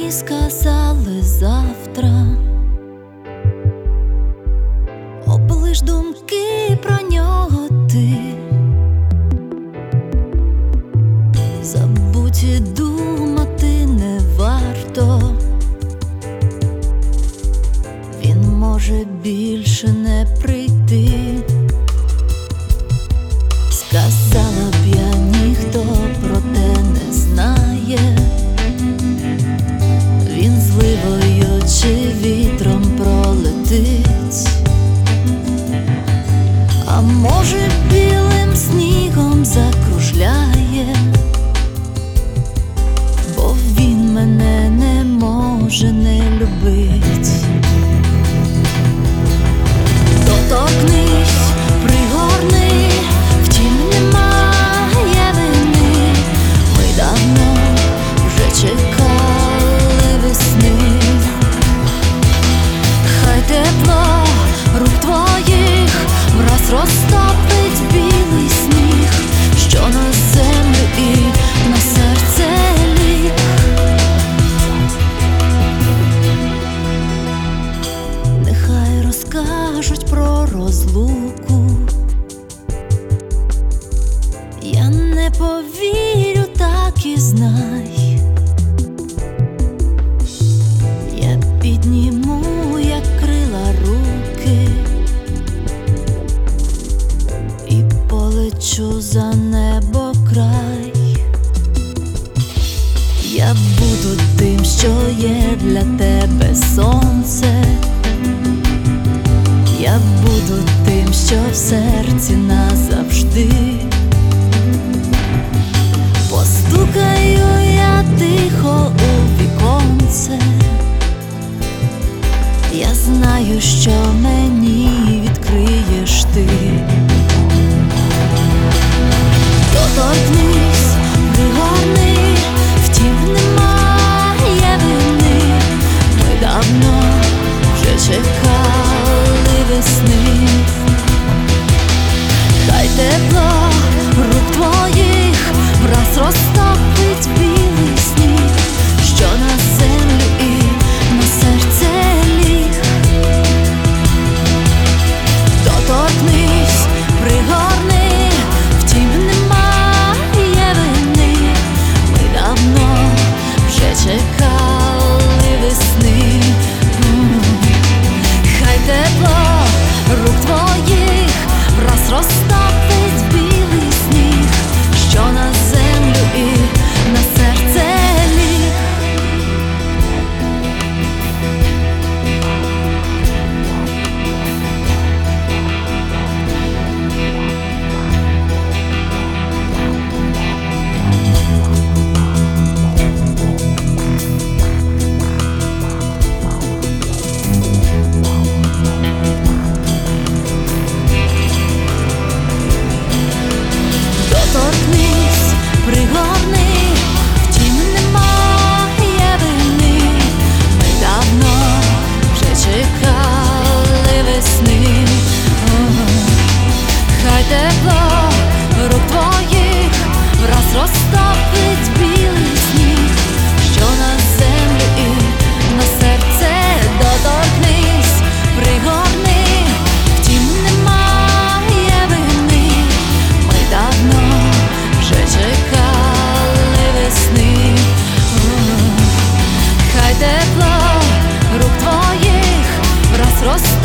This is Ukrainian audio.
мені сказали завтра, облиш думки про нього ти, забудь і думати не варто, він може більше не прийти. Сказала б я, ніхто про те не знає, він зливою чи вітром пролетить, а може білим снігом закружляє, бо він мене не може не любить. Доторкнись, пригорни, втім немає вини, ми давно вже чекали весни. Хай тепло рук твоїх враз розтопить білий сніг, що на землю і на серце ліг. Нехай розкажуть про розлуку, я не повірю, так і знай. Я підніму, як крила, руки і полечу за небо край. Я буду тим, що є для тебе сонце, я буду тим, що в серці назавжди. Постукаю я тихо у віконце, я знаю, що мені відкриєш ти. Доторкнись, пригорни, втім немає вини, ми давно вже чекали весни. Хай тепло рук твоїх враз розтопить білий сніг, що на землю і на серце ліг. Доторкнись, пригорни, втім немає вини, ми давно вже чекали весни. Хай тепло рук твоїх враз розтопить білий сніг, що на землю і на серце ліг. Доторкнись, пригорни, втім немає вини, ми давно вже чекали весни. Хай тепло рук твоїх враз розтопить білий сніг, що на землю і на серце. Доторкнись, пригорни, втім немає вини, ми давно вже чекали весни. Хай тепло рук твоїх враз розтопить